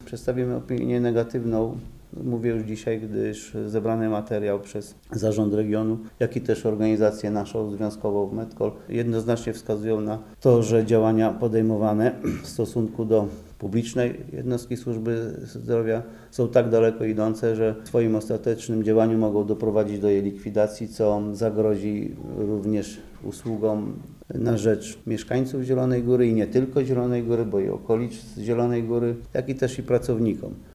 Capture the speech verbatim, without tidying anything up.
przedstawimy opinię negatywną. Mówię już dzisiaj, gdyż zebrany materiał przez Zarząd Regionu, jak i też organizację naszą związkową Medcol jednoznacznie wskazują na to, że działania podejmowane w stosunku do publicznej jednostki służby zdrowia są tak daleko idące, że w swoim ostatecznym działaniu mogą doprowadzić do jej likwidacji, co zagrozi również usługom na rzecz mieszkańców Zielonej Góry i nie tylko Zielonej Góry, bo i okolic Zielonej Góry, jak i też i pracownikom.